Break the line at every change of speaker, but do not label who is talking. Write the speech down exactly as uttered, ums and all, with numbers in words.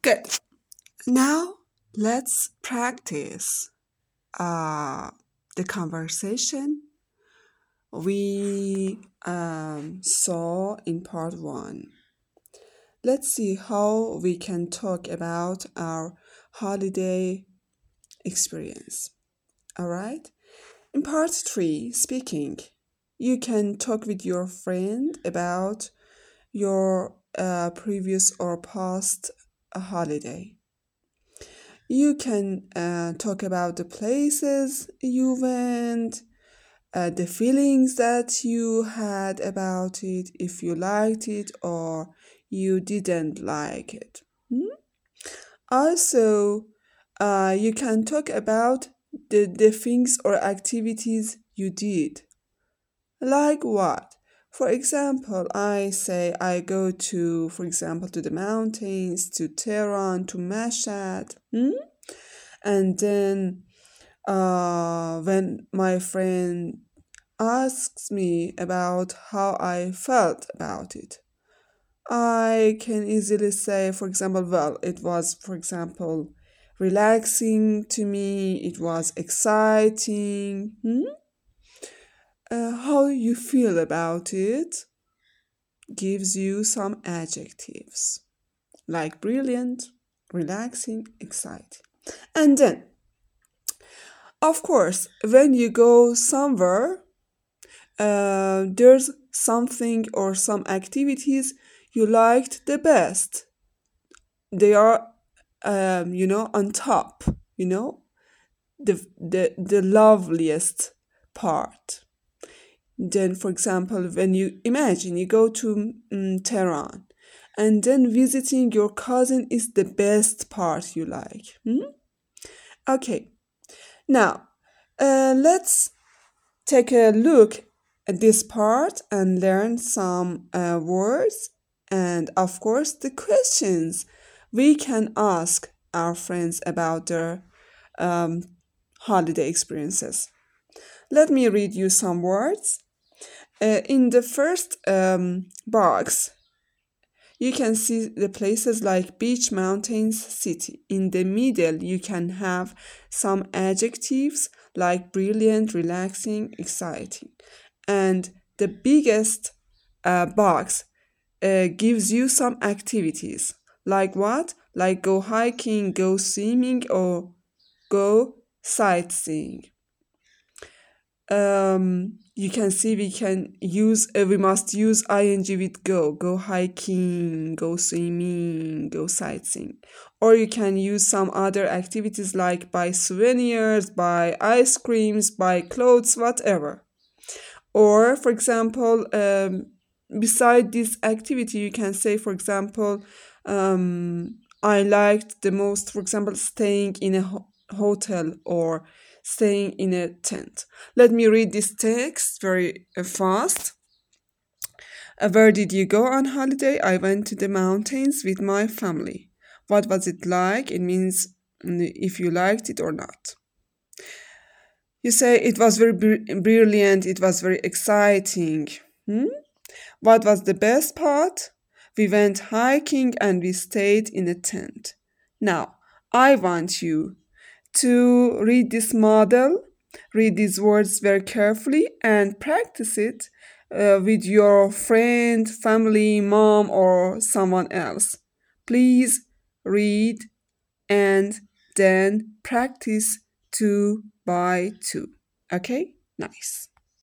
Good. Now let's practice uh, the conversation we um, saw in part one. Let's see how we can talk about our holiday experience. All right? In part three, speaking, you can talk with your friend about your uh, previous or past uh, holiday. You can uh, talk about the places you went, uh, the feelings that you had about it, if you liked it or you didn't like it. Hmm? Also, uh, you can talk about the, the things or activities you did. Like what? For example, I say I go to, for example, to the mountains, to Tehran, to Mashhad. Hmm? And then uh, when my friend asks me about how I felt about it, I can easily say, for example, well, it was, for example, relaxing to me, it was exciting. Hmm? Uh, how you feel about it gives you some adjectives like brilliant, relaxing, exciting. And then, of course, when you go somewhere, uh, there's something or some activities you liked the best. They are, um, you know, on top, you know, the, the, the loveliest part. Then, for example, when you imagine you go to um, Tehran and then visiting your cousin is the best part you like. Hmm? Okay, now uh, let's take a look at this part and learn some uh, words and, of course, the questions we can ask our friends about their um, holiday experiences. Let me read you some words. Uh, in the first um, box, you can see the places like beach, mountains, city. In the middle, you can have some adjectives like brilliant, relaxing, exciting. And the biggest uh, box uh, gives you some activities. Like what? Like go hiking, go swimming, or go sightseeing. Um, you can see we can use, uh, we must use ing with go, go hiking, go swimming, go sightseeing. Or you can use some other activities like buy souvenirs, buy ice creams, buy clothes, whatever. Or, for example, um, beside this activity, you can say, for example, um, I liked the most, for example, staying in a ho- hotel or staying in a tent. Let me read this text very uh, fast. Uh, where did you go on holiday? I went to the mountains with my family. What was it like? It means mm, if you liked it or not. You say it was very br- brilliant, it was very exciting. Hmm? What was the best part? We went hiking and we stayed in a tent. Now, I want you to read this model, read these words very carefully, and practice it uh, with your friend, family, mom, or someone else. Please read and then practice two by two. Okay? Nice.